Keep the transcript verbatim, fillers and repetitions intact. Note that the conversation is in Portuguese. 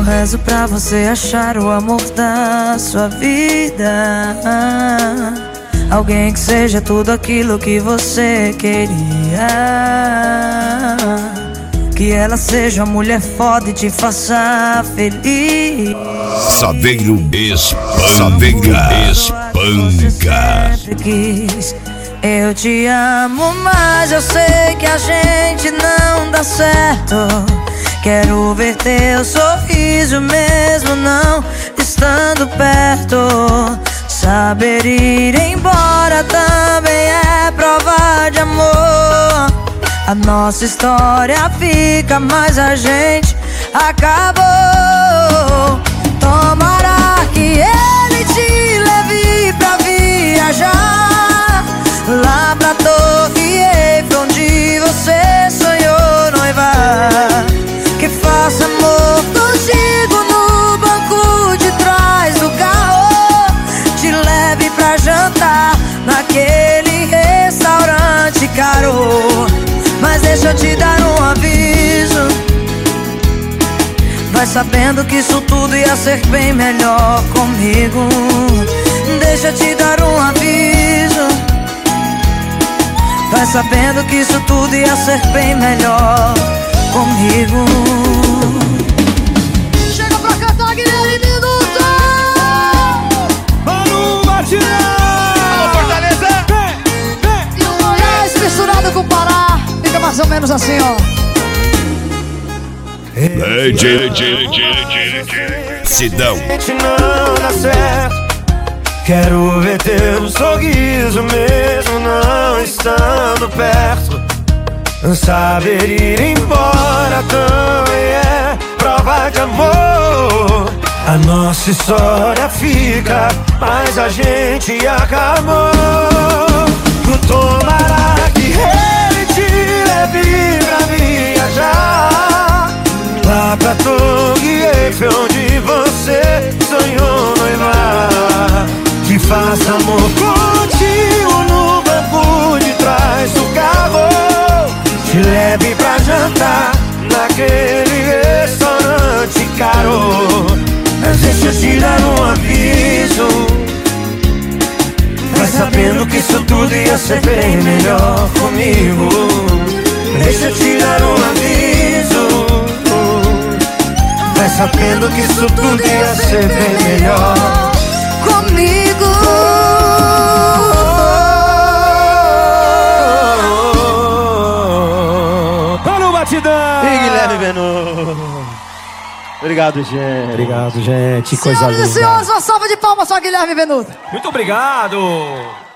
rezo pra você achar o amor da sua vida. Alguém que seja tudo aquilo que você queria. Que ela seja uma mulher foda e te faça feliz. Saveiro espanca. Saveiro espanca. Eu te amo, mas eu sei que a gente não dá certo. Quero ver teu sorriso mesmo não estando perto. Saber ir embora também é prova de amor. A nossa história fica, mas a gente acabou. Tomara que ele te leve pra viajar lá pra Torre Eiffel, onde você sonhou noivar. Que faça amor contigo no banco de trás do carro. Te leve pra jantar naquele restaurante caro. Mas deixa eu te dar um aviso. Vai sabendo que isso tudo ia ser bem melhor comigo. Deixa eu te dar um aviso. Vai sabendo que isso tudo ia ser bem melhor comigo. Chega pra cantar, Guilherme Minuto! Mano Batidão! Alô, Fortaleza! E o Goiás misturado com o Pará. Fica mais ou menos assim, ó. Sidão. Gente, não dá certo. Quero ver teu sorriso mesmo não estando perto. Saber ir embora também é prova de amor. A nossa história fica, mas a gente acabou. Tomara que ele te leve pra viajar lá pra Torre Eiffel, onde você sonhou noivar. Que faça amor contigo no banco de trás do carro. Te leve pra jantar naquele restaurante caro. Mas deixa eu te dar um aviso. Vai sabendo que isso tudo ia ser bem melhor comigo. Deixa eu te dar um aviso. Vai sabendo que isso tudo ia ser bem melhor comigo. Mano Batidão! E Guilherme Benuto. Obrigado, gente. Obrigado, gente. Que coisa Senhoras e linda. senhores, uma salva de palmas para Guilherme Benuto. Muito obrigado.